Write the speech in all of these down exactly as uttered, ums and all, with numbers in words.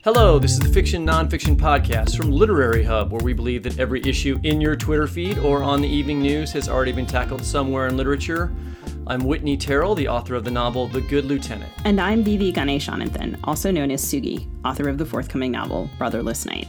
Hello, this is the Fiction Nonfiction Podcast from Literary Hub, where we believe that every issue in your Twitter feed or on the evening news has already been tackled somewhere in literature. I'm Whitney Terrell, the author of the novel The Good Lieutenant. And I'm Vivi Ganeshananthan, also known as Sugi, author of the forthcoming novel Brotherless Night.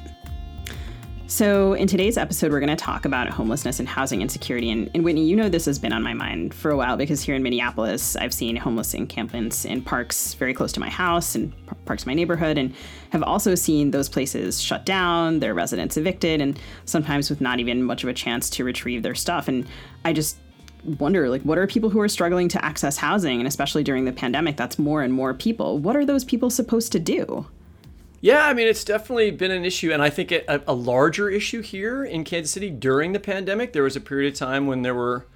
So in today's episode, we're going to talk about homelessness and housing insecurity. And, and Whitney, you know this has been on my mind for a while because here in Minneapolis, I've seen homeless encampments in parks very close to my house and p- parks in my neighborhood, and have also seen those places shut down, their residents evicted, and sometimes with not even much of a chance to retrieve their stuff. And I just wonder, like, what are people who are struggling to access housing? And especially during the pandemic, that's more and more people. What are those people supposed to do? Yeah, I mean, it's definitely been an issue, and I think a, a larger issue here in Kansas City during the pandemic. There was a period of time when there were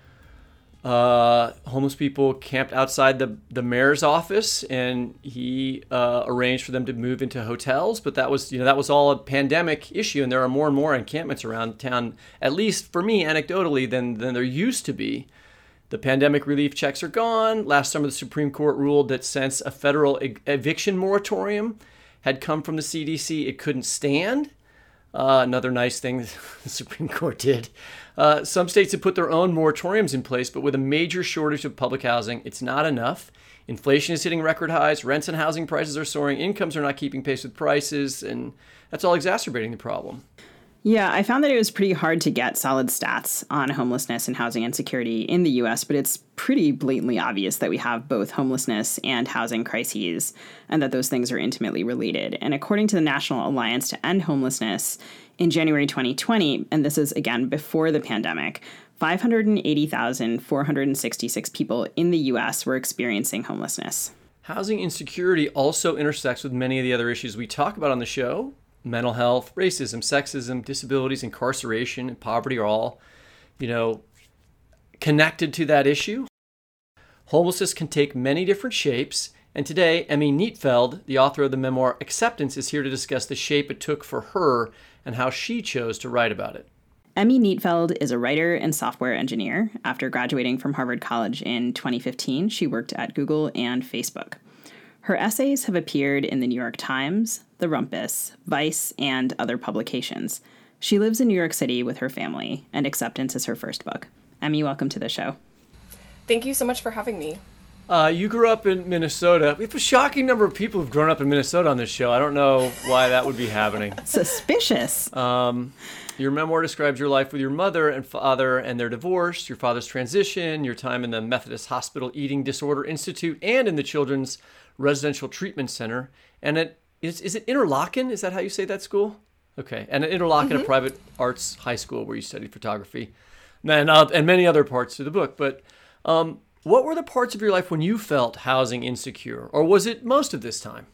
uh, homeless people camped outside the, the mayor's office, and he uh, arranged for them to move into hotels. But that was, you know, that was all a pandemic issue, and there are more and more encampments around town, at least for me, anecdotally, than than there used to be. The pandemic relief checks are gone. Last summer, the Supreme Court ruled that since a federal e- eviction moratorium had come from the C D C, it couldn't stand. Uh, another nice thing the Supreme Court did. Uh, some states have put their own moratoriums in place, but with a major shortage of public housing, it's not enough. Inflation is hitting record highs. Rents and housing prices are soaring. Incomes are not keeping pace with prices, and that's all exacerbating the problem. Yeah, I found that it was pretty hard to get solid stats on homelessness and housing insecurity in the U S, but it's pretty blatantly obvious that we have both homelessness and housing crises, and that those things are intimately related. And according to the National Alliance to End Homelessness, in January twenty twenty, and this is again before the pandemic, five hundred eighty thousand four hundred sixty-six people in the U S were experiencing homelessness. Housing insecurity also intersects with many of the other issues we talk about on the show. Mental health, racism, sexism, disabilities, incarceration, and poverty are all, you know, connected to that issue. Homelessness can take many different shapes, and today, Emmy Neitfeld, the author of the memoir Acceptance, is here to discuss the shape it took for her and how she chose to write about it. Emmy Neitfeld is a writer and software engineer. After graduating from Harvard College in twenty fifteen, she worked at Google and Facebook. Her essays have appeared in the New York Times, The Rumpus, Vice, and other publications. She lives in New York City with her family, and Acceptance is her first book. Emmy, welcome to the show. Thank you so much for having me. Uh, you grew up in Minnesota. We have a shocking number of people who've grown up in Minnesota on this show. I don't know why that would be happening. Suspicious. Um, your memoir describes your life with your mother and father and their divorce, your father's transition, your time in the Methodist Hospital Eating Disorder Institute, and in the Children's Residential Treatment Center. And it is is it Interlochen? Is that how you say that school? Okay. And at Interlochen, mm-hmm. a private arts high school where you studied photography, and, uh, and many other parts to the book. But um, what were the parts of your life when you felt housing insecure? Or was it most of this time?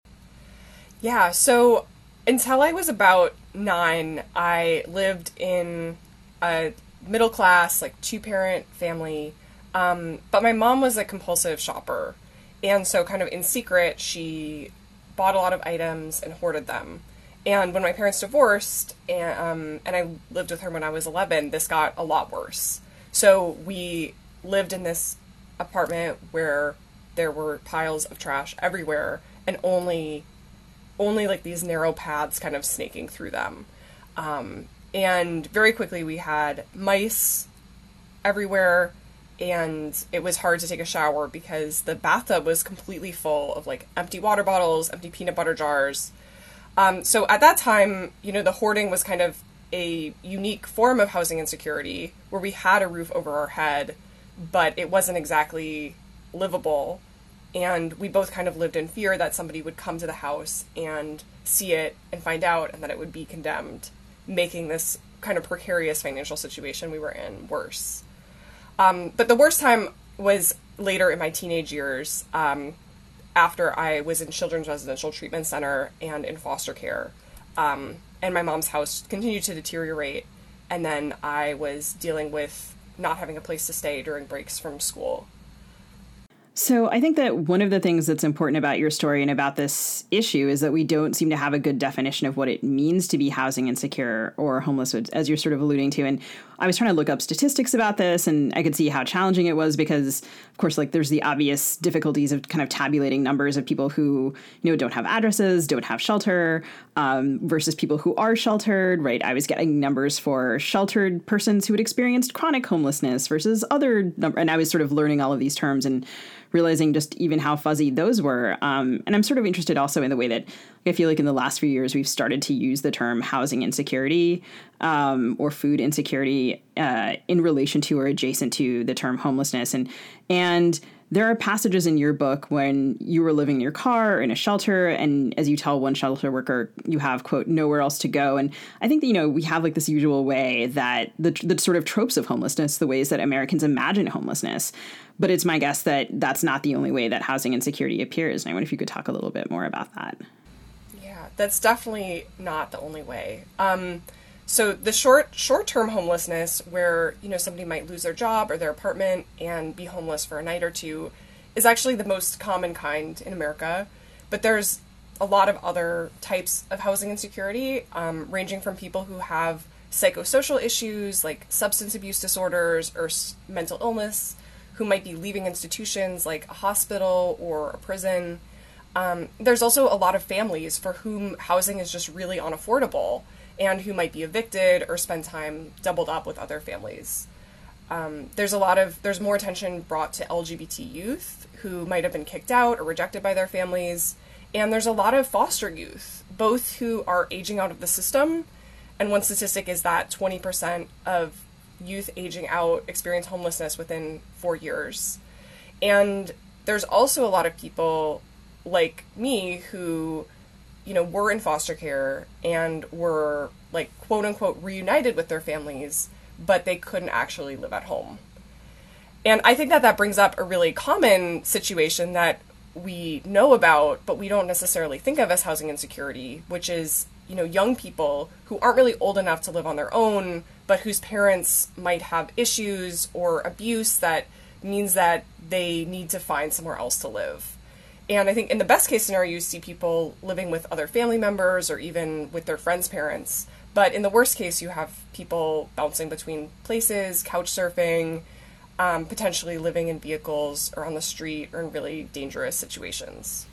Yeah, so until I was about nine, I lived in a middle class, like two-parent family. Um, but my mom was a compulsive shopper. And so kind of in secret, she bought a lot of items and hoarded them. And when my parents divorced, and, um, and I lived with her when I was eleven, this got a lot worse. So we lived in this apartment where there were piles of trash everywhere, and only, only like these narrow paths kind of snaking through them. Um, and very quickly we had mice everywhere, and it was hard to take a shower because the bathtub was completely full of like empty water bottles, empty peanut butter jars. Um, so at that time, you know, the hoarding was kind of a unique form of housing insecurity where we had a roof over our head, but it wasn't exactly livable. And we both kind of lived in fear that somebody would come to the house and see it and find out, and that it would be condemned, making this kind of precarious financial situation we were in worse. Um, but the worst time was later in my teenage years, um, after I was in Children's Residential Treatment Center and in foster care. Um, and my mom's house continued to deteriorate. And then I was dealing with not having a place to stay during breaks from school. So I think that one of the things that's important about your story and about this issue is that we don't seem to have a good definition of what it means to be housing insecure or homeless, as you're sort of alluding to. And I was trying to look up statistics about this, and I could see how challenging it was because, of course, like there's the obvious difficulties of kind of tabulating numbers of people who, you know, don't have addresses, don't have shelter, um, versus people who are sheltered, right? I was getting numbers for sheltered persons who had experienced chronic homelessness versus other number, and I was sort of learning all of these terms and realizing just even how fuzzy those were. Um, and I'm sort of interested also in the way that I feel like in the last few years, we've started to use the term housing insecurity um, or food insecurity uh, in relation to or adjacent to the term homelessness. And, and there are passages in your book when you were living in your car or in a shelter, and as you tell one shelter worker, you have, quote, nowhere else to go. And I think that, you know, we have like this usual way that the, the sort of tropes of homelessness, the ways that Americans imagine homelessness. But it's my guess that that's not the only way that housing insecurity appears. And I wonder if you could talk a little bit more about that. Yeah, that's definitely not the only way. Um, so the short, short-term homelessness where, you know, somebody might lose their job or their apartment and be homeless for a night or two is actually the most common kind in America. But there's a lot of other types of housing insecurity, um, ranging from people who have psychosocial issues like substance abuse disorders or s- mental illness, who might be leaving institutions like a hospital or a prison. Um, there's also a lot of families for whom housing is just really unaffordable and who might be evicted or spend time doubled up with other families. Um, there's a lot of, there's more attention brought to L G B T youth who might have been kicked out or rejected by their families. And there's a lot of foster youth, both who are aging out of the system. And one statistic is that twenty percent of youth aging out experience homelessness within four years. And there's also a lot of people like me who, you know, were in foster care and were like quote unquote reunited with their families, but they couldn't actually live at home. And I think that that brings up a really common situation that we know about, but we don't necessarily think of as housing insecurity, which is, you know, young people who aren't really old enough to live on their own, but whose parents might have issues or abuse that means that they need to find somewhere else to live. And I think in the best case scenario, you see people living with other family members or even with their friends' parents. But in the worst case, you have people bouncing between places, couch surfing, um, potentially living in vehicles or on the street or in really dangerous situations.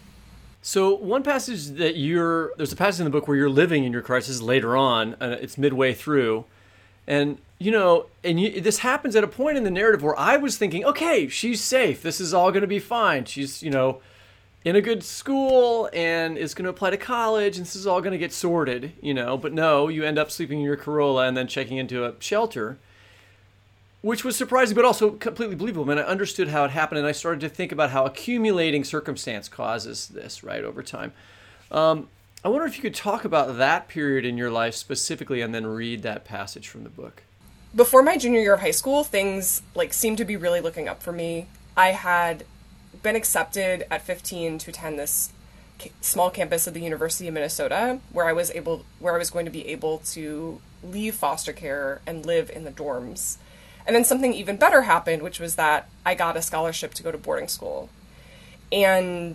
So one passage that you're, there's a passage in the book where you're living in your crisis later on, and it's midway through. And, you know, and you, this happens at a point in the narrative where I was thinking, okay, she's safe. This is all going to be fine. She's, you know, in a good school and is going to apply to college, and this is all going to get sorted, you know. But no, you end up sleeping in your Corolla and then checking into a shelter, which was surprising, but also completely believable. And I understood how it happened, and I started to think about how accumulating circumstance causes this, right, over time. Um, I wonder if you could talk about that period in your life specifically and then read that passage from the book. Before my junior year of high school, things like seemed to be really looking up for me. I had been accepted at fifteen to attend this small campus of the University of Minnesota, where I was able, where I was going to be able to leave foster care and live in the dorms. And then something even better happened, which was that I got a scholarship to go to boarding school. And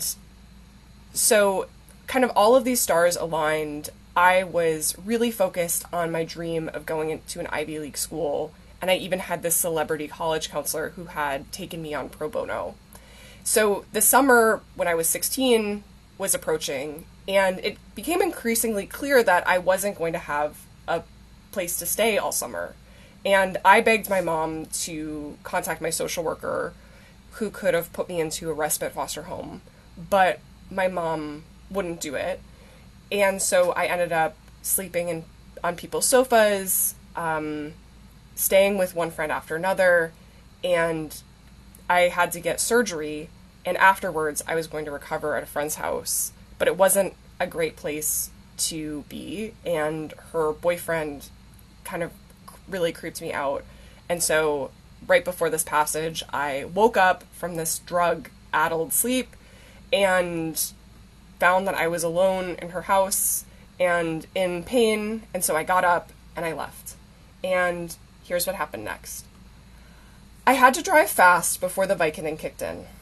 so kind of all of these stars aligned. I was really focused on my dream of going into an Ivy League school. And I even had this celebrity college counselor who had taken me on pro bono. So the summer when I was sixteen was approaching, and it became increasingly clear that I wasn't going to have a place to stay all summer. And I begged my mom to contact my social worker who could have put me into a respite foster home, but my mom wouldn't do it. And so I ended up sleeping in, on people's sofas, um, staying with one friend after another, and I had to get surgery. And afterwards, I was going to recover at a friend's house, but it wasn't a great place to be. And her boyfriend kind of really creeped me out. And so right before this passage, I woke up from this drug-addled sleep and found that I was alone in her house and in pain. And so I got up and I left. And here's what happened next. I had to drive fast before the Vicodin kicked in.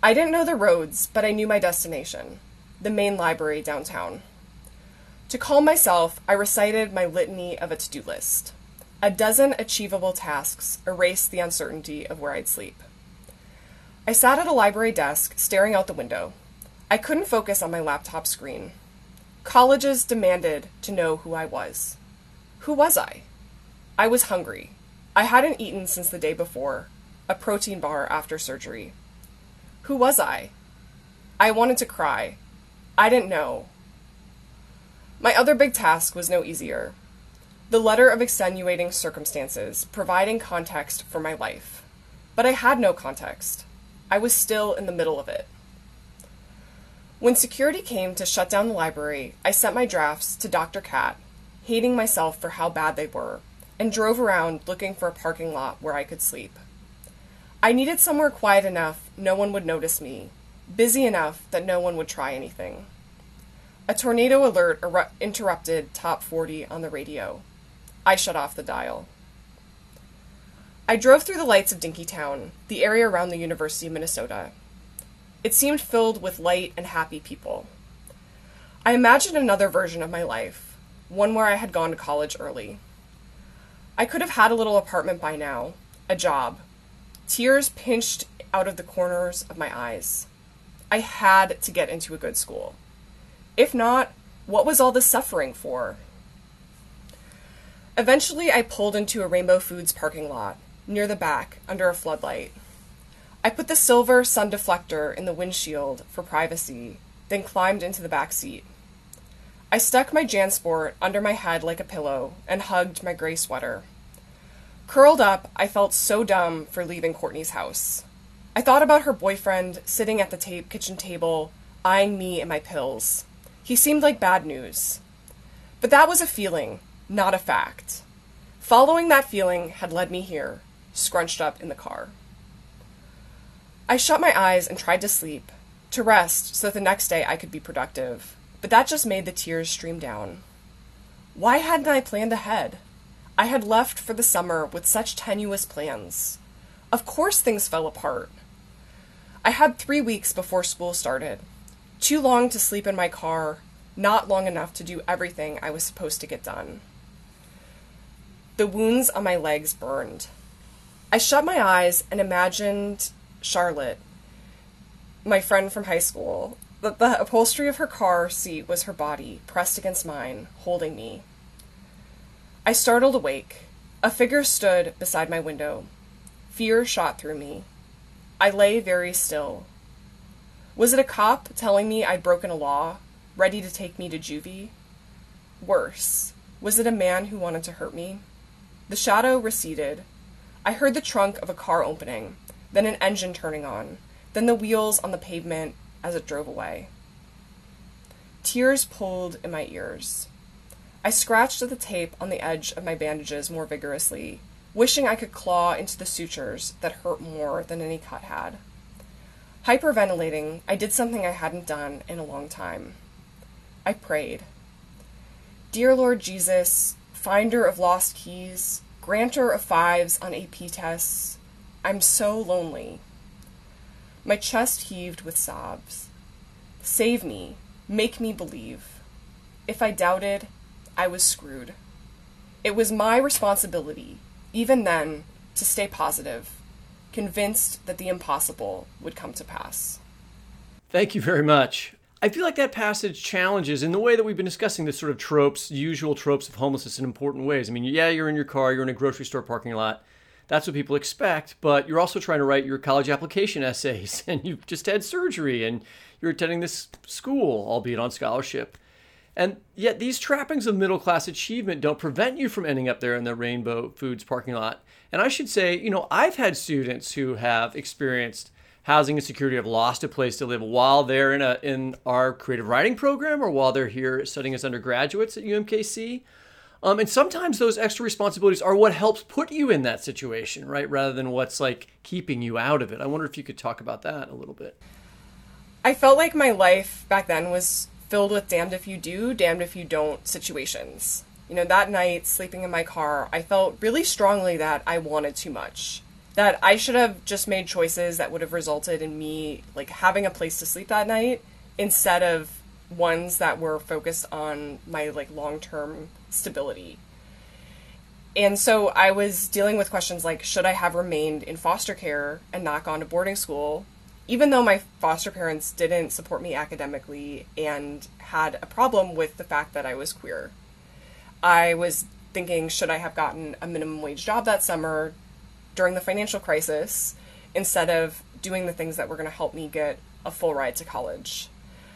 I didn't know the roads, but I knew my destination, the main library downtown. To calm myself, I recited my litany of a to-do list. A dozen achievable tasks erased the uncertainty of where I'd sleep. I sat at a library desk, staring out the window. I couldn't focus on my laptop screen. Colleges demanded to know who I was. Who was I? I was hungry. I hadn't eaten since the day before, a protein bar after surgery. Who was I? I wanted to cry. I didn't know. My other big task was no easier. The letter of extenuating circumstances, providing context for my life. But I had no context. I was still in the middle of it. When security came to shut down the library, I sent my drafts to Doctor Cat, hating myself for how bad they were, and drove around looking for a parking lot where I could sleep. I needed somewhere quiet enough no one would notice me, busy enough that no one would try anything. A tornado alert er- interrupted Top forty on the radio. I shut off the dial. I drove through the lights of Dinkytown, the area around the University of Minnesota. It seemed filled with light and happy people. I imagined another version of my life, one where I had gone to college early. I could have had a little apartment by now, a job. Tears pinched out of the corners of my eyes. I had to get into a good school. If not, what was all this suffering for? Eventually, I pulled into a Rainbow Foods parking lot, near the back, under a floodlight. I put the silver sun deflector in the windshield for privacy, then climbed into the back seat. I stuck my JanSport under my head like a pillow and hugged my gray sweater. Curled up, I felt so dumb for leaving Courtney's house. I thought about her boyfriend sitting at the ta- kitchen table, eyeing me and my pills. He seemed like bad news. But that was a feeling, not a fact. Following that feeling had led me here, scrunched up in the car. I shut my eyes and tried to sleep, to rest so that the next day I could be productive, but that just made the tears stream down. Why hadn't I planned ahead? I had left for the summer with such tenuous plans. Of course things fell apart. I had three weeks before school started. Too long to sleep in my car, not long enough to do everything I was supposed to get done. The wounds on my legs burned. I shut my eyes and imagined Charlotte, my friend from high school. The, the upholstery of her car seat was her body, pressed against mine, holding me. I startled awake. A figure stood beside my window. Fear shot through me. I lay very still. Was it a cop telling me I'd broken a law, ready to take me to juvie? Worse, was it a man who wanted to hurt me? The shadow receded. I heard the trunk of a car opening, then an engine turning on, then the wheels on the pavement as it drove away. Tears pulled in my ears. I scratched at the tape on the edge of my bandages more vigorously, wishing I could claw into the sutures that hurt more than any cut had. Hyperventilating, I did something I hadn't done in a long time. I prayed. Dear Lord Jesus, finder of lost keys, granter of fives on A P tests, I'm so lonely. My chest heaved with sobs. Save me, make me believe. If I doubted, I was screwed. It was my responsibility, even then, to stay positive, convinced that the impossible would come to pass. Thank you very much. I feel like that passage challenges, in the way that we've been discussing, the sort of tropes, usual tropes of homelessness in important ways. I mean, yeah, you're in your car, you're in a grocery store parking lot. That's what people expect, but you're also trying to write your college application essays, and you've just had surgery, and you're attending this school, albeit on scholarship. And yet these trappings of middle-class achievement don't prevent you from ending up there in the Rainbow Foods parking lot. And I should say, you know, I've had students who have experienced housing insecurity, have lost a place to live while they're in a in our creative writing program or while they're here studying as undergraduates at U M K C. Um, and sometimes those extra responsibilities are what helps put you in that situation, right? Rather than what's like keeping you out of it. I wonder if you could talk about that a little bit. I felt like my life back then was filled with damned if you do, damned if you don't situations. You know, that night, sleeping in my car, I felt really strongly that I wanted too much. that I should have just made choices that would have resulted in me like having a place to sleep that night instead of ones that were focused on my like long-term stability. And so I was dealing with questions like, should I have remained in foster care and not gone to boarding school, even though my foster parents didn't support me academically and had a problem with the fact that I was queer. I was thinking, should I have gotten a minimum wage job that summer during the financial crisis instead of doing the things that were going to help me get a full ride to college?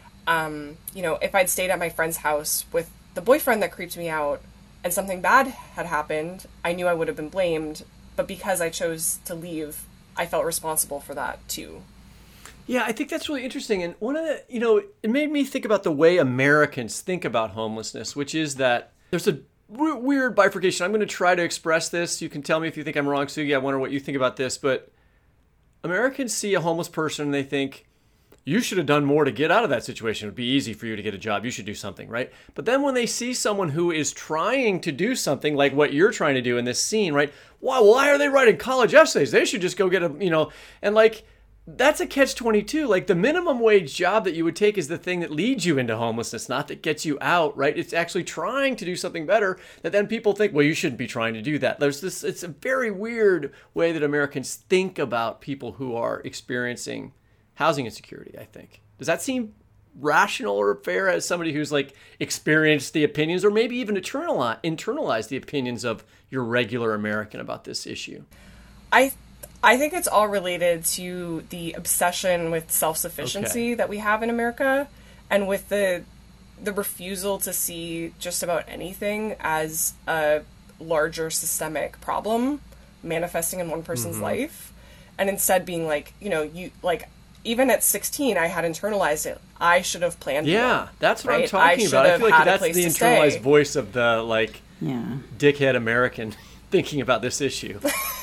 Um, you know, if I'd stayed at my friend's house with the boyfriend that creeped me out and something bad had happened, I knew I would have been blamed, but because I chose to leave, I felt responsible for that too. Yeah, I think that's really interesting. And one of the, you know, it made me think about the way Americans think about homelessness, which is that there's a w- weird bifurcation. I'm going to try to express this. You can tell me if you think I'm wrong, Sugi. I wonder what you think about this. But Americans see a homeless person and they think, you should have done more to get out of that situation. It would be easy for you to get a job. You should do something, right? But then when they see someone who is trying to do something like what you're trying to do in this scene, right? Why, why are they writing college essays? They should just go get a, you know, and like, that's a catch twenty-two. Like the minimum wage job that you would take is the thing that leads you into homelessness, not that gets you out, right? It's actually trying to do something better that then people think, well, you shouldn't be trying to do that. There's this, it's a very weird way that Americans think about people who are experiencing housing insecurity, I think. Does that seem rational or fair as somebody who's like experienced the opinions or maybe even internalize, internalize the opinions of your regular American about this issue? I I think it's all related to the obsession with self-sufficiency okay. that we have in America, and with the the refusal to see just about anything as a larger systemic problem manifesting in one person's mm-hmm. life, and instead being like, you know, you like even at sixteen, I had internalized it. I should have planned. Yeah, more, that's what right? I'm talking I about. I feel like that's the internalized stay. voice of the like yeah. dickhead American thinking about this issue.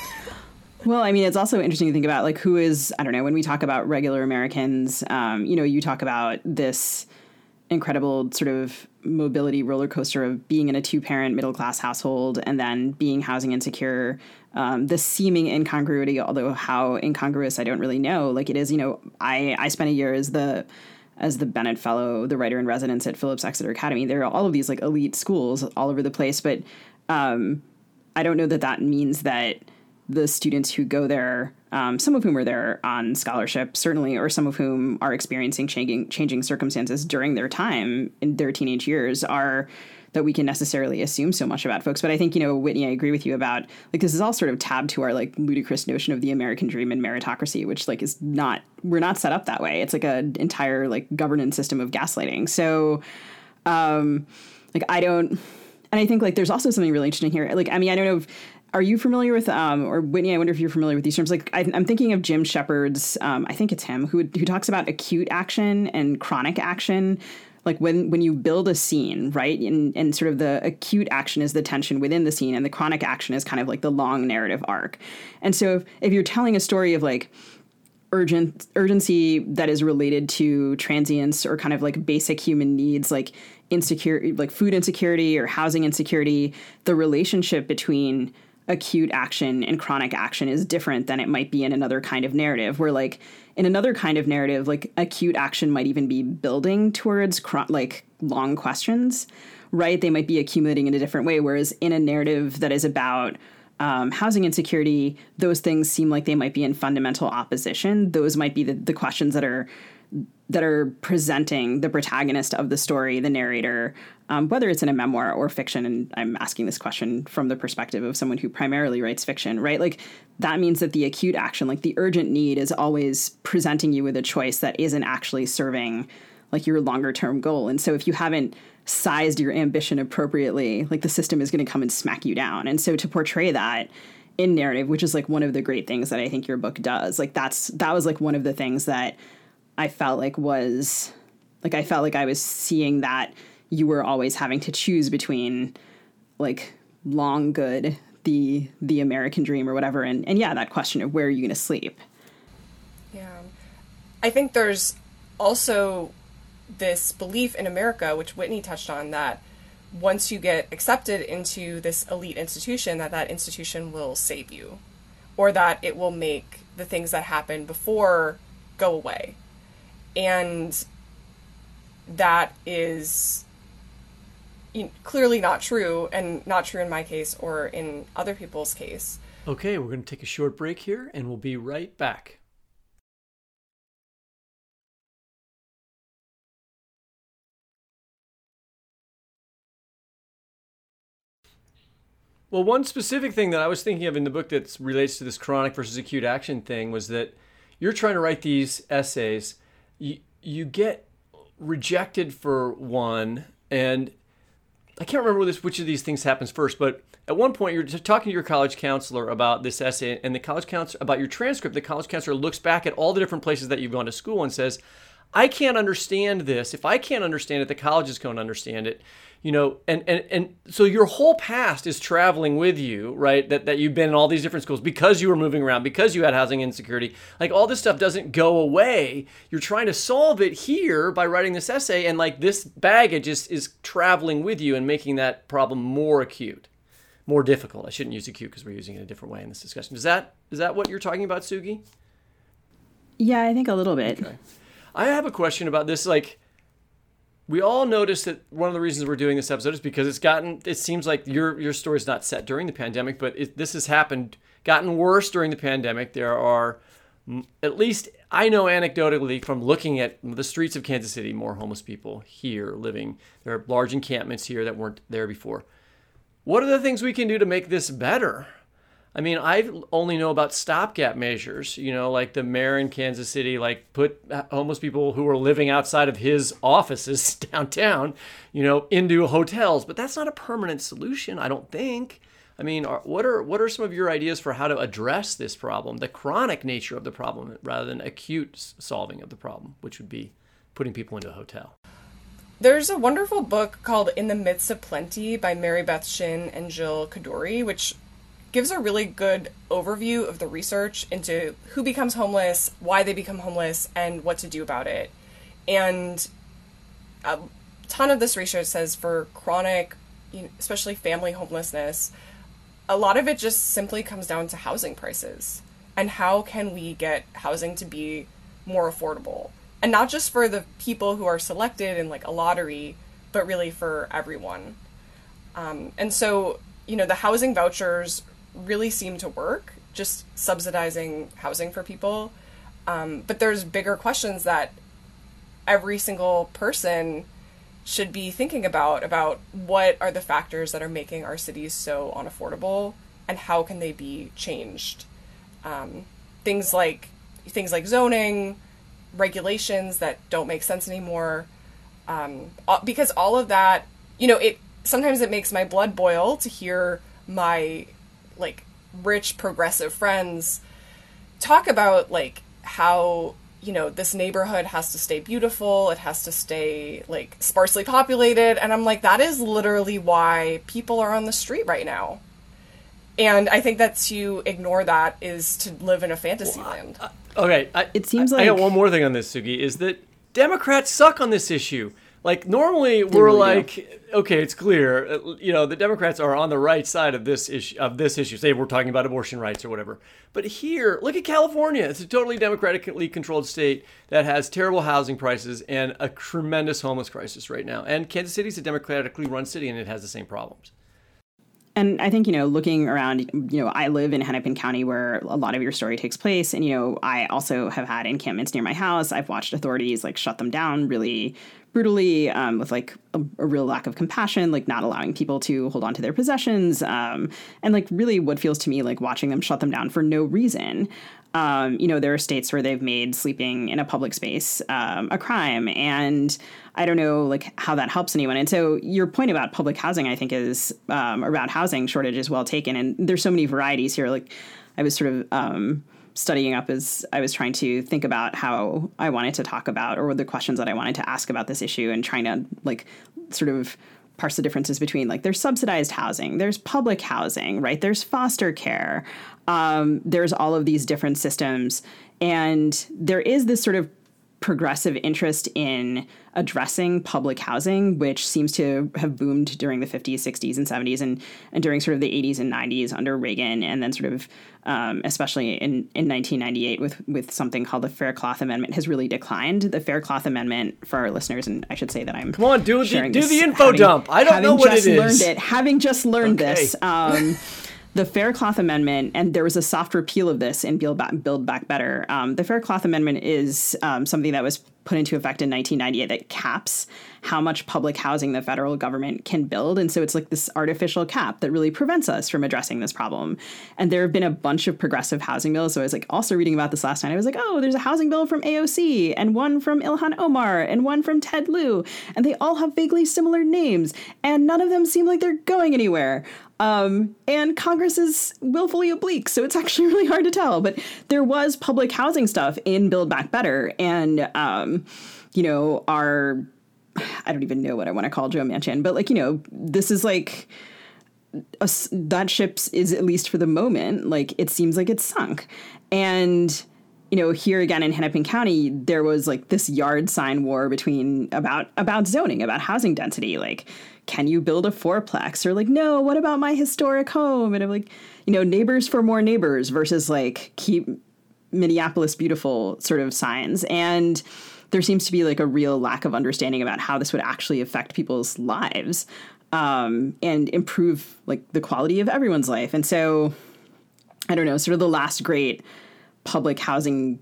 Well, I mean, it's also interesting to think about, like, who is, I don't know, when we talk about regular Americans, um, you know, you talk about this incredible sort of mobility roller coaster of being in a two-parent middle-class household and then being housing insecure, um, the seeming incongruity, although how incongruous, I don't really know. Like, it is, you know, I, I spent a year as the as the Bennett Fellow, the writer in residence at Phillips Exeter Academy. There are all of these, like, elite schools all over the place, but um, I don't know that that means that the students who go there, um, some of whom are there on scholarship, certainly, or some of whom are experiencing changing changing circumstances during their time in their teenage years, are that we can necessarily assume so much about folks. But I think, you know, Whitney, I agree with you about, like, this is all sort of tabbed to our, like, ludicrous notion of the American dream and meritocracy, which, like, is not, we're not set up that way. It's like an entire, like, governance system of gaslighting. So, um, like, I don't, and I think, like, there's also something really interesting here. Like, I mean, I don't know if, are you familiar with, um, or Whitney, I wonder if you're familiar with these terms. Like, I, I'm thinking of Jim Shepard's, um, I think it's him, who who talks about acute action and chronic action. Like when, when you build a scene, right, and, and sort of the acute action is the tension within the scene, and the chronic action is kind of like the long narrative arc. And so if, if you're telling a story of like urgent urgency that is related to transience or kind of like basic human needs, like insecurity, like food insecurity or housing insecurity, the relationship between acute action and chronic action is different than it might be in another kind of narrative, where like in another kind of narrative, like acute action might even be building towards chron- like long questions, right? They might be accumulating in a different way. Whereas in a narrative that is about um, housing insecurity, those things seem like they might be in fundamental opposition. Those might be the, the questions that are that are presenting the protagonist of the story, the narrator, um, whether it's in a memoir or fiction. And I'm asking this question from the perspective of someone who primarily writes fiction, right? Like that means that the acute action, like the urgent need, is always presenting you with a choice that isn't actually serving like your longer term goal. And so if you haven't sized your ambition appropriately, like the system is going to come and smack you down. And so to portray that in narrative, which is like one of the great things that I think your book does, like that's, that was like one of the things that I felt like was like, I felt like I was seeing that you were always having to choose between like long good, the, the American dream or whatever. And, and yeah, that question of where are you going to sleep? Yeah. I think there's also this belief in America, which Whitney touched on, that once you get accepted into this elite institution, that that institution will save you. or that it will make the things that happen before go away. And that is clearly not true, and not true in my case or in other people's case. Okay, we're going to take a short break here, and we'll be right back. Well, one specific thing that I was thinking of in the book that relates to this chronic versus acute action thing was that you're trying to write these essays, you, you get rejected for one, and I can't remember this, which of these things happens first, but at one point you're just talking to your college counselor about this essay, and the college counselor, about your transcript, the college counselor looks back at all the different places that you've gone to school and says, I can't understand this. If I can't understand it, the colleges can't understand it. You know, and, and, and so your whole past is traveling with you, right? That, that you've been in all these different schools because you were moving around, because you had housing insecurity. Like all this stuff doesn't go away. You're trying to solve it here by writing this essay, and like this baggage is, is traveling with you and making that problem more acute, more difficult. I shouldn't use acute because we're using it a different way in this discussion. Is that is that what you're talking about, Sugi? Yeah, I think a little bit. Okay. I have a question about this. Like, we all noticed that one of the reasons we're doing this episode is because it's gotten, it seems like your your story's not set during the pandemic, but it, this has happened, gotten worse during the pandemic. There are, at least I know anecdotally from looking at the streets of Kansas City, more homeless people here living. There are large encampments here that weren't there before. What are the things we can do to make this better? I mean, I only know about stopgap measures, you know, like the mayor in Kansas City, like put homeless people who are living outside of his offices downtown, you know, into hotels. But that's not a permanent solution, I don't think. I mean, are, what are what are some of your ideas for how to address this problem, the chronic nature of the problem, rather than acute solving of the problem, which would be putting people into a hotel? There's a wonderful book called In the Midst of Plenty by Mary Beth Shin and Jill Kadoorie, which gives a really good overview of the research into who becomes homeless, why they become homeless, and what to do about it. And a ton of this research says for chronic, you know, especially family homelessness, a lot of it just simply comes down to housing prices. And how can we get housing to be more affordable? And not just for the people who are selected in like a lottery, but really for everyone. Um, and so, you know, the housing vouchers really seem to work, just subsidizing housing for people. Um, but there's bigger questions that every single person should be thinking about, about what are the factors that are making our cities so unaffordable and how can they be changed. Um, things like things like zoning, regulations that don't make sense anymore. Um, because all of that, you know, it sometimes it makes my blood boil to hear my like rich progressive friends talk about like how, you know, this neighborhood has to stay beautiful, it has to stay like sparsely populated, and I'm like, that is literally why people are on the street right now. And I think that to ignore that is to live in a fantasy well, land. I, okay, I, it seems I, like I got one more thing on this, Sugi, is that Democrats suck on this issue. Like, normally we're really like, do. okay, it's clear, you know, the Democrats are on the right side of this issue, of this issue. Say we're talking about abortion rights or whatever. But here, look at California. It's a totally democratically controlled state that has terrible housing prices and a tremendous homeless crisis right now. And Kansas City is a democratically run city, and it has the same problems. And I think, you know, looking around, you know, I live in Hennepin County where a lot of your story takes place. And, you know, I also have had encampments near my house. I've watched authorities like shut them down really brutally, um, with like a, a real lack of compassion, like not allowing people to hold on to their possessions. Um, and like really what feels to me like watching them shut them down for no reason. Um, you know, there are states where they've made sleeping in a public space um, a crime. And I don't know, like, how that helps anyone. And so your point about public housing, I think, is um, around housing shortage is well taken. And there's so many varieties here. Like, I was sort of um, studying up as I was trying to think about how I wanted to talk about or the questions that I wanted to ask about this issue and trying to, like, sort of parse the differences between, like, there's subsidized housing, there's public housing, right? There's foster care. Um, there's all of these different systems. And there is this sort of progressive interest in addressing public housing, which seems to have boomed during the fifties, sixties, and seventies, and, and during sort of the eighties and nineties under Reagan, and then sort of um, especially in, in nineteen ninety-eight with, with something called the Faircloth Amendment, has really declined. The Faircloth Amendment, for our listeners, and I should say that I'm Come on, do, the, do this, the info having, dump. I don't know what it is. Having just learned it, having just learned okay. this, um, the Faircloth Amendment, and there was a soft repeal of this in Build Back, Build Back Better. Um, the Faircloth Amendment is um, something that was put into effect in nineteen ninety-eight that caps how much public housing the federal government can build. And so it's like this artificial cap that really prevents us from addressing this problem. And there have been a bunch of progressive housing bills. So I was like also reading about this last night. I was like, oh, there's a housing bill from A O C and one from Ilhan Omar and one from Ted Lieu. And they all have vaguely similar names. And none of them seem like they're going anywhere. Um, and Congress is willfully oblique, so it's actually really hard to tell. But there was public housing stuff in Build Back Better. And, um, you know, our, I don't even know what I want to call Joe Manchin, but like, you know, this is like, a, that ship's is, at least for the moment, like, it seems like it's sunk. And, you know, here again in Hennepin County, there was like this yard sign war between about, about zoning, about housing density, like, can you build a fourplex? Or like, no, what about my historic home? And I'm like, you know, neighbors for more neighbors versus like keep Minneapolis beautiful sort of signs. And there seems to be like a real lack of understanding about how this would actually affect people's lives um, and improve like the quality of everyone's life. And so, I don't know, sort of the last great public housing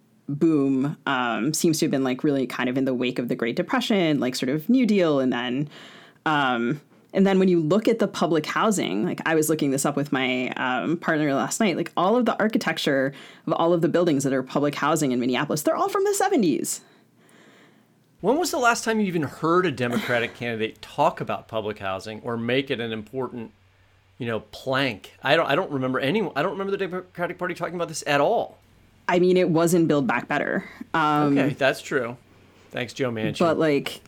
boom um, seems to have been like really kind of in the wake of the Great Depression, like sort of New Deal, and then Um, and then when you look at the public housing, like I was looking this up with my um, partner last night, like all of the architecture of all of the buildings that are public housing in Minneapolis, they're all from the seventies. When was the last time you even heard a Democratic candidate talk about public housing or make it an important, you know, plank? I don't I don't remember anyone. I don't remember the Democratic Party talking about this at all. I mean, it was in Build Back Better. Um, okay, that's true. Thanks, Joe Manchin. But like,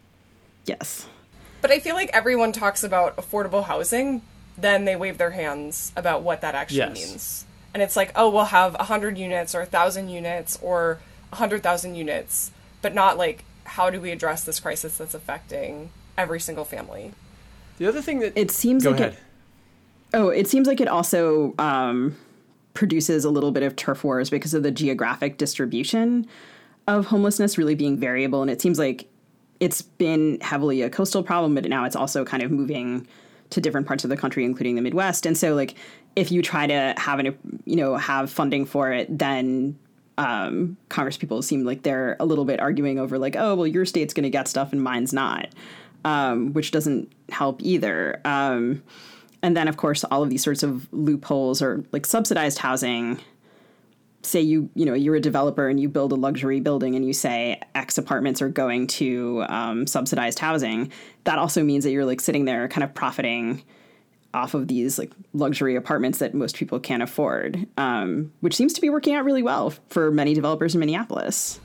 yes. But I feel like everyone talks about affordable housing, then they wave their hands about what that actually yes. means. And it's like, oh, we'll have one hundred units or one thousand units or one hundred thousand units, but not like, how do we address this crisis that's affecting every single family? The other thing that... It seems Go like ahead. it... Oh, it seems like it also um, produces a little bit of turf wars because of the geographic distribution of homelessness really being variable. And it seems like it's been heavily a coastal problem, but now it's also kind of moving to different parts of the country, including the Midwest. And so, like, if you try to have an, you know, have funding for it, then um, Congress people seem like they're a little bit arguing over, like, oh, well, your state's going to get stuff and mine's not, um, which doesn't help either. Um, and then, of course, all of these sorts of loopholes or like subsidized housing. Say you, you know, you're a developer and you build a luxury building and you say X apartments are going to um, subsidized housing. That also means that you're like sitting there kind of profiting off of these like luxury apartments that most people can't afford, um, which seems to be working out really well for many developers in Minneapolis.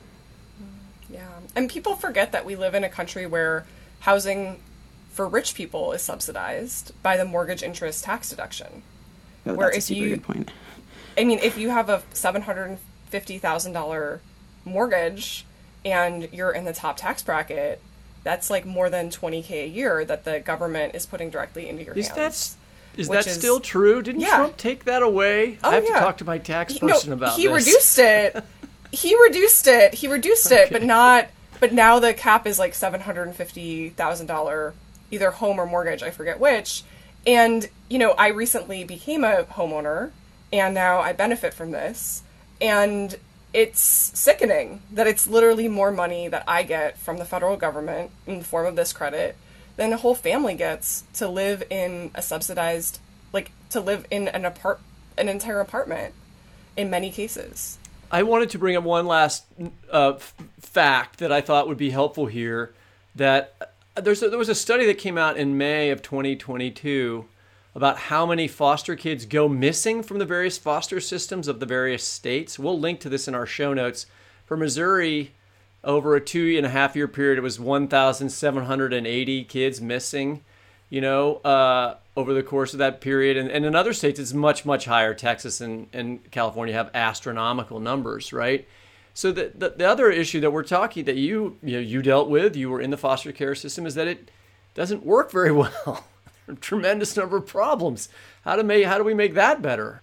Yeah. And people forget that we live in a country where housing for rich people is subsidized by the mortgage interest tax deduction. Oh, where that's if a super you, good point. I mean, if you have a seven hundred fifty thousand dollars mortgage and you're in the top tax bracket, that's like more than twenty K a year that the government is putting directly into your is hands. That, is that is, still true? Didn't yeah. Trump take that away? Oh, I have yeah. to talk to my tax he, person no, about he this. He reduced it. He reduced it. He reduced okay. it, but not, but now the cap is like seven hundred fifty thousand dollars either home or mortgage, I forget which. And, you know, I recently became a homeowner, and now I benefit from this. And it's sickening that it's literally more money that I get from the federal government in the form of this credit than a whole family gets to live in a subsidized, like, to live in an apart, an entire apartment in many cases. I wanted to bring up one last uh, f- fact that I thought would be helpful here, that There's a, there was a study that came out in May of twenty twenty-two about how many foster kids go missing from the various foster systems of the various states. We'll link to this in our show notes. For Missouri, over a two and a half year period, it was one thousand seven hundred eighty kids missing, you know, uh, over the course of that period. And, and in other states, it's much, much higher. Texas and, and California have astronomical numbers, right? So the, the the other issue that we're talking that you you know you dealt with, you were in the foster care system, is that it doesn't work very well. A tremendous number of problems. How to make how do we make that better?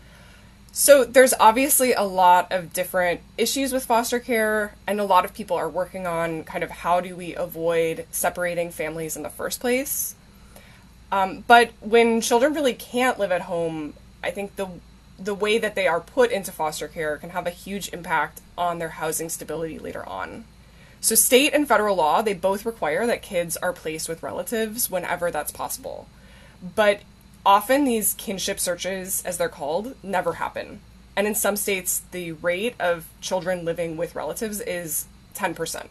So there's obviously a lot of different issues with foster care, and a lot of people are working on kind of how do we avoid separating families in the first place. Um, but when children really can't live at home, I think the the way that they are put into foster care can have a huge impact on their housing stability later on. So state and federal law, they both require that kids are placed with relatives whenever that's possible. But often these kinship searches, as they're called, never happen. And in some states, the rate of children living with relatives is ten percent.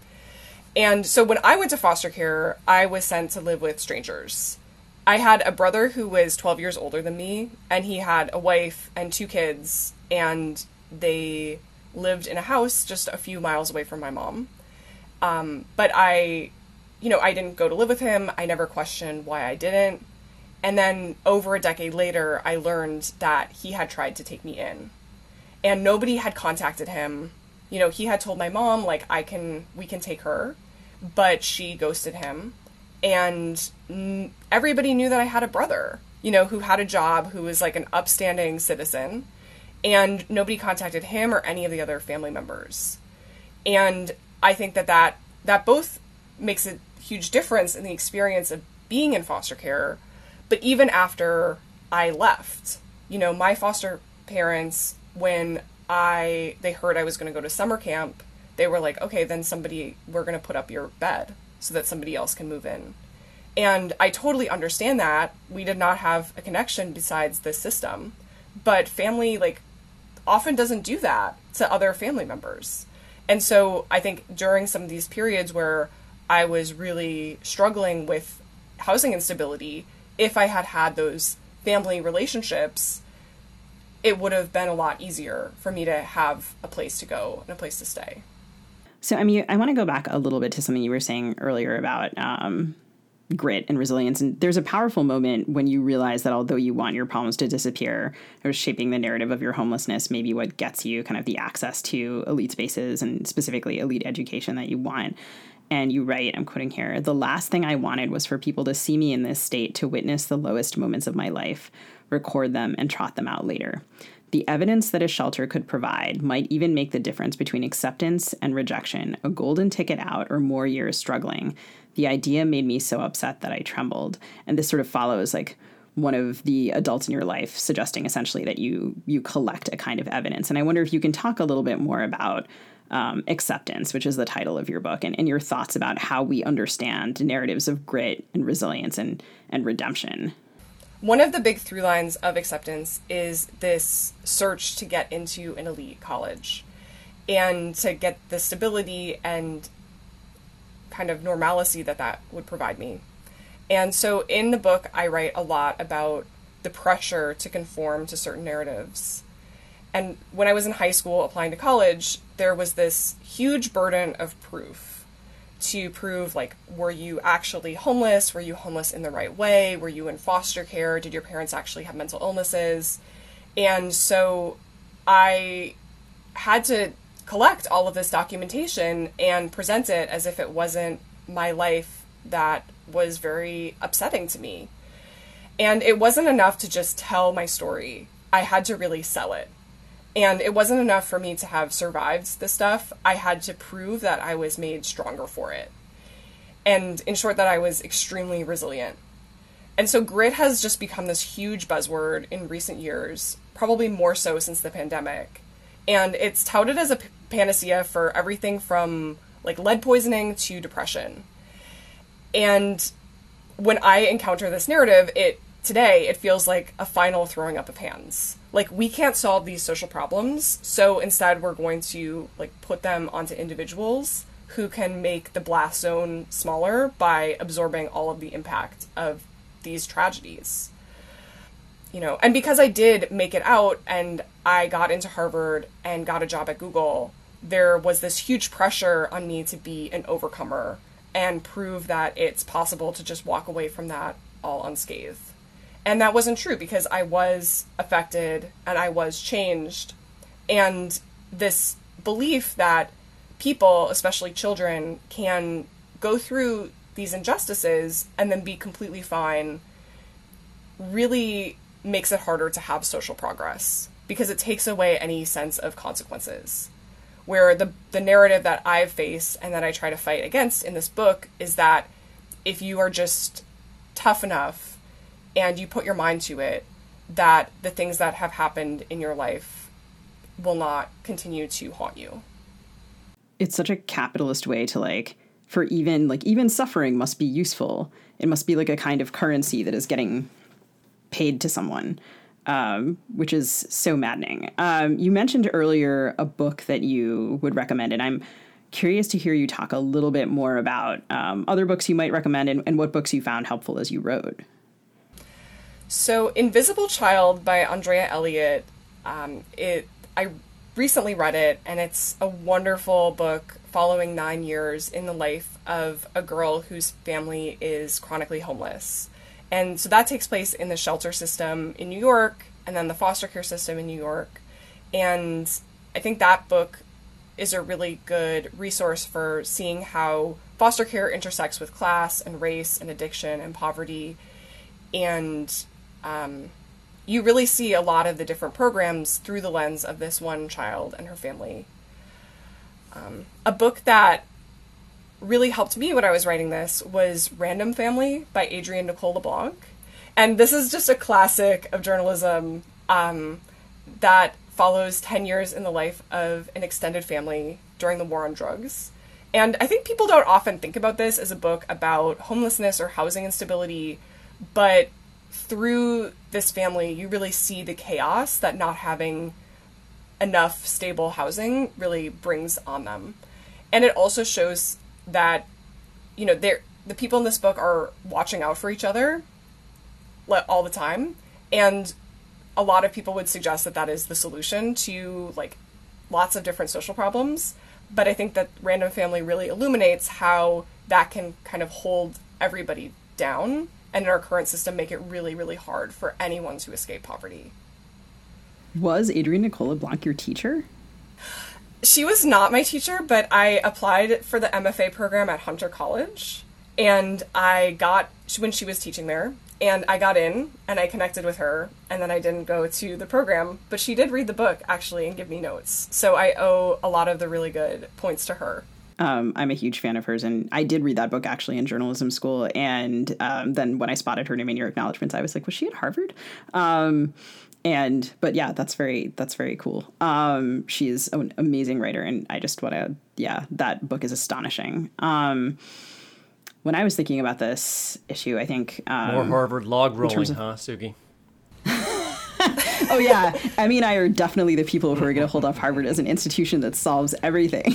And so when I went to foster care, I was sent to live with strangers. I had a brother who was twelve years older than me, and he had a wife and two kids, and they lived in a house just a few miles away from my mom. Um, but I, you know, I didn't go to live with him. I never questioned why I didn't. And then over a decade later, I learned that he had tried to take me in, and nobody had contacted him. You know, he had told my mom, like, I can, we can take her, but she ghosted him. And n- everybody knew that I had a brother, you know, who had a job, who was like an upstanding citizen, and nobody contacted him or any of the other family members. And I think that that, that both makes a huge difference in the experience of being in foster care. But even after I left, you know, my foster parents, when I, they heard I was going to go to summer camp, they were like, okay, then somebody, we're going to put up your bed so that somebody else can move in. And I totally understand that. We did not have a connection besides this system. But family, like, often doesn't do that to other family members. And so I think during some of these periods where I was really struggling with housing instability, if I had had those family relationships, it would have been a lot easier for me to have a place to go and a place to stay. So, I mean, I want to go back a little bit to something you were saying earlier about um, grit and resilience. And there's a powerful moment when you realize that although you want your problems to disappear, or shaping the narrative of your homelessness, maybe what gets you kind of the access to elite spaces and specifically elite education that you want. And you write, I'm quoting here, "The last thing I wanted was for people to see me in this state, to witness the lowest moments of my life, record them, and trot them out later. The evidence that a shelter could provide might even make the difference between acceptance and rejection, a golden ticket out, or more years struggling. The idea made me so upset that I trembled." And this sort of follows like one of the adults in your life suggesting essentially that you you collect a kind of evidence. And I wonder if you can talk a little bit more about um, acceptance, which is the title of your book, and, and your thoughts about how we understand narratives of grit and resilience and, and redemption. One of the big through lines of acceptance is this search to get into an elite college and to get the stability and kind of normalcy that that would provide me. And so in the book, I write a lot about the pressure to conform to certain narratives. And when I was in high school applying to college, there was this huge burden of proof to prove, like, were you actually homeless? Were you homeless in the right way? Were you in foster care? Did your parents actually have mental illnesses? And so I had to collect all of this documentation and present it as if it wasn't my life that was very upsetting to me. And it wasn't enough to just tell my story. I had to really sell it. And it wasn't enough for me to have survived this stuff. I had to prove that I was made stronger for it. And in short, that I was extremely resilient. And so grit has just become this huge buzzword in recent years, probably more so since the pandemic. And it's touted as a panacea for everything from like lead poisoning to depression. And when I encounter this narrative, it today, it feels like a final throwing up of hands. Like, we can't solve these social problems, so instead we're going to like put them onto individuals who can make the blast zone smaller by absorbing all of the impact of these tragedies. You know, and because I did make it out and I got into Harvard and got a job at Google, there was this huge pressure on me to be an overcomer and prove that it's possible to just walk away from that all unscathed. And that wasn't true, because I was affected and I was changed. And this belief that people, especially children, can go through these injustices and then be completely fine really makes it harder to have social progress, because it takes away any sense of consequences. Where the the narrative that I face and that I try to fight against in this book is that if you are just tough enough and you put your mind to it, that the things that have happened in your life will not continue to haunt you. It's such a capitalist way to like, for even like even suffering must be useful. It must be like a kind of currency that is getting paid to someone, um, which is so maddening. Um, you mentioned earlier a book that you would recommend, and I'm curious to hear you talk a little bit more about um, other books you might recommend and, and what books you found helpful as you wrote. So Invisible Child by Andrea Elliott, um, it I recently read it, and it's a wonderful book following nine years in the life of a girl whose family is chronically homeless. And so that takes place in the shelter system in New York, and then the foster care system in New York. And I think that book is a really good resource for seeing how foster care intersects with class and race and addiction and poverty. And um, you really see a lot of the different programs through the lens of this one child and her family. Um, a book that really helped me when I was writing this was Random Family by Adrienne Nicole LeBlanc. And this is just a classic of journalism um, that follows ten years in the life of an extended family during the war on drugs. And I think people don't often think about this as a book about homelessness or housing instability, but through this family, you really see the chaos that not having enough stable housing really brings on them. And it also shows that, you know, they're, the people in this book are watching out for each other all the time. And a lot of people would suggest that that is the solution to, like, lots of different social problems. But I think that Random Family really illuminates how that can kind of hold everybody down, and in our current system make it really, really hard for anyone to escape poverty. Was Adrienne Nicole LeBlanc your teacher? She was not my teacher, but I applied for the M F A program at Hunter College, and I got, when she was teaching there, and I got in, and I connected with her, and then I didn't go to the program, but she did read the book, actually, and give me notes. So I owe a lot of the really good points to her. Um, I'm a huge fan of hers, and I did read that book, actually, in journalism school, and um, then when I spotted her name in your acknowledgments, I was like, was she at Harvard? Um And, but yeah, that's very, that's very cool. Um, she is an amazing writer, and I just want to, yeah, that book is astonishing. Um, when I was thinking about this issue, I think... Um, More Harvard log rolling, of, huh, Sugi? Oh yeah, Emmy and I are definitely the people who are going to hold up Harvard as an institution that solves everything.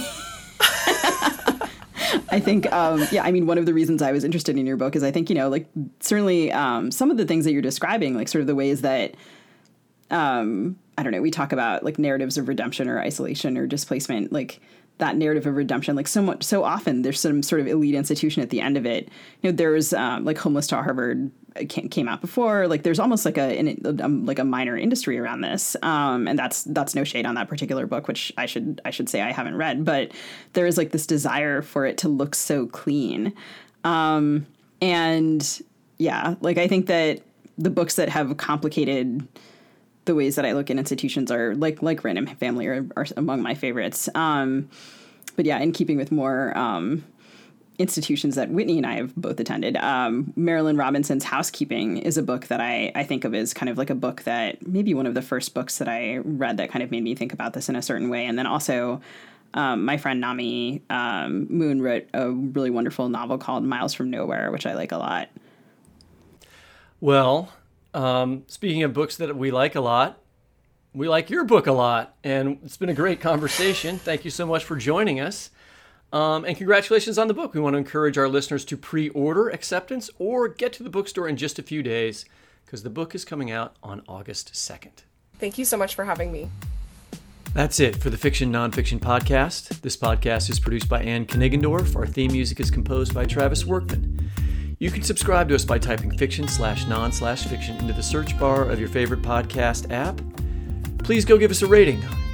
I think, um, yeah, I mean, one of the reasons I was interested in your book is I think, you know, like, certainly um, some of the things that you're describing, like sort of the ways that Um, I don't know, we talk about like narratives of redemption or isolation or displacement, like that narrative of redemption, like so much, so often there's some sort of elite institution at the end of it. You know, there's um, like Homeless to Harvard came out before, like there's almost like a, an, um, like a minor industry around this. Um, and that's, that's no shade on that particular book, which I should, I should say I haven't read, but there is like this desire for it to look so clean. Um, and yeah, like I think that the books that have complicated the ways that I look at institutions are like like Random Family are, are among my favorites. Um, but yeah, in keeping with more um, institutions that Whitney and I have both attended, um, Marilynne Robinson's Housekeeping is a book that I, I think of as kind of like a book that maybe one of the first books that I read that kind of made me think about this in a certain way. And then also um, my friend Nami um, Moon wrote a really wonderful novel called Miles from Nowhere, which I like a lot. Well, Um, speaking of books that we like a lot, we like your book a lot, and it's been a great conversation. Thank you so much for joining us. Um, and congratulations on the book. We want to encourage our listeners to pre-order acceptance or get to the bookstore in just a few days, because the book is coming out on August second. Thank you so much for having me. That's it for the Fiction Nonfiction Podcast. This podcast is produced by Ann Kniggendorf. Our theme music is composed by Travis Workman. You can subscribe to us by typing fiction slash non slash fiction into the search bar of your favorite podcast app. Please go give us a rating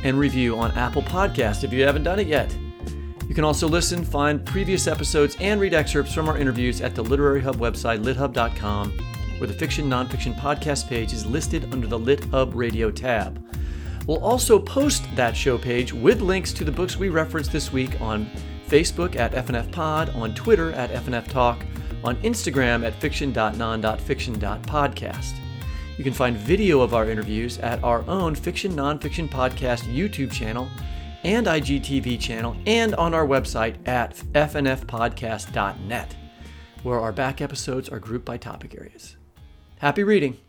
and review on Apple Podcasts if you haven't done it yet. You can also listen, find previous episodes, and read excerpts from our interviews at the Literary Hub website, lit hub dot com, where the Fiction Nonfiction podcast page is listed under the Lit Hub Radio tab. We'll also post that show page with links to the books we referenced this week on Facebook at F N F Pod, on Twitter at F N F Talk, on Instagram at fiction dot non dot fiction dot podcast. You can find video of our interviews at our own Fiction Nonfiction Podcast YouTube channel and I G T V channel, and on our website at f n f podcast dot net, where our back episodes are grouped by topic areas. Happy reading!